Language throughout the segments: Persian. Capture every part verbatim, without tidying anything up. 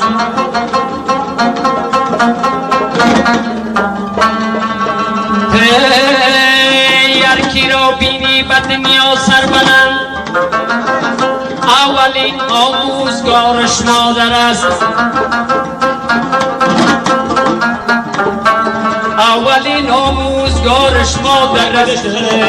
یرکی را بینی به دنیا سر بلند، اولین آموزگارش مادر است. اولین آموزگارش مادر است.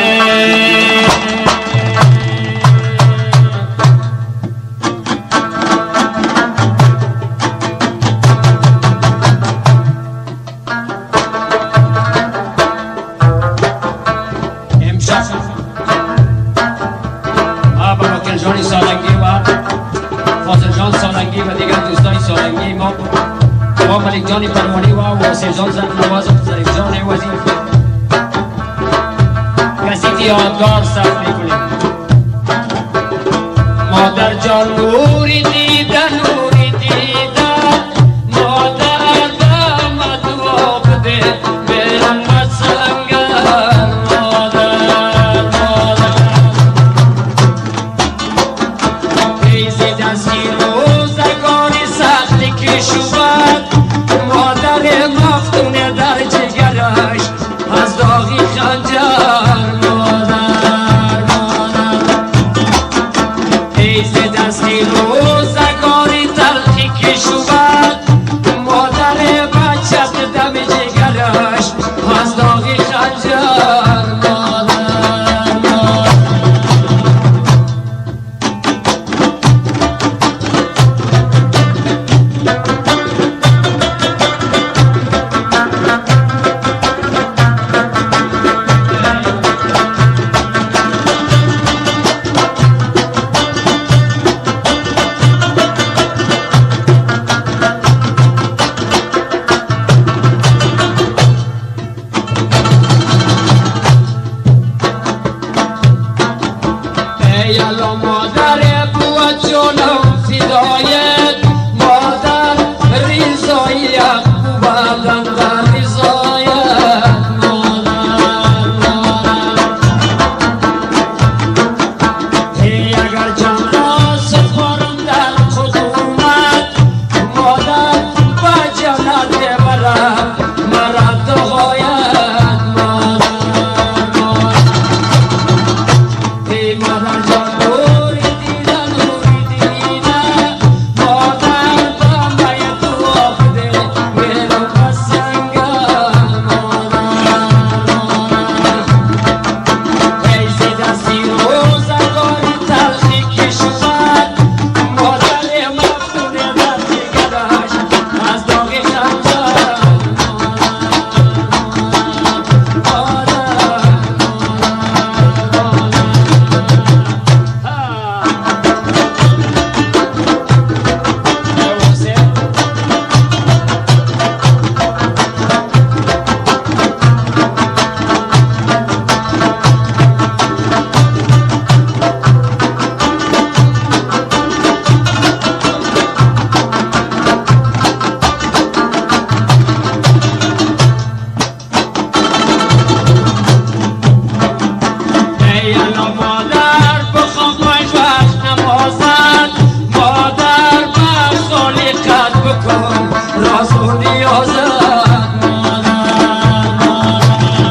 جانی سالنگی و فاضل جان سالنگی و دیگر دوستان سالنگی ما با ملک جان پروانی و واسه جان زن نواز و ظریف جان وظیفه کسیتی یادگار ثبت میکنیم. مادر جان نوری دیدن نوری دیدن، مادر دامد دعا بده برم بسنگر. مادر مادر ایزی دستی روزگاری سختی کشوبد، مادر مفتونه در جگرش از داغی خنجر. مادر مادر ایزی دستی روزگاری تلخی کشوبد، مادر بچت دم جگرش از داغی خنجر. یالا مادر بود جانم فدایت، مادر رضایت بودم در رضایت. مادر مادر ای اگر جان را سپارم در خدمت، مادر به جنت ببرم مرا تا غایت. مادر مادر ای مادر جان نوری دیدن نوری دیدن، مادر دامه دعا بده برم بسنگر. مادر ایزی دستی روزگاری تلخی کشوبد، مادر مفتونه در جگرش از داغ خنجر. یالا مادر بخواب مای وقت نمازد، مادر بر خالقت بکن راز و نیازت. مادر مادر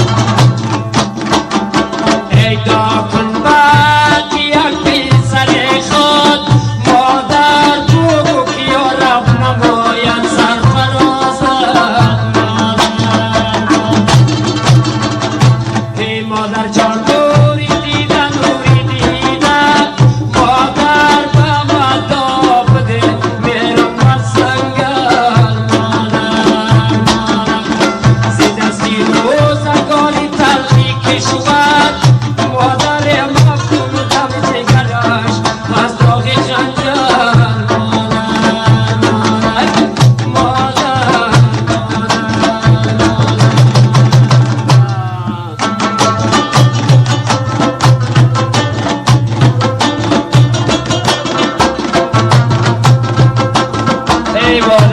ای دا کن بعد یک پسر خود، مادر بگو که یا رب نماید سرفرازت. مادر ای مادر جان نوری دیدن نوری دیدن، مادر به من دعا بده برم بسنگر. مادر مادر زی دستی روزگاری تلخی کشوبد، مادر مفتون دم جگرش از داغ خنجر. مادر مادر ای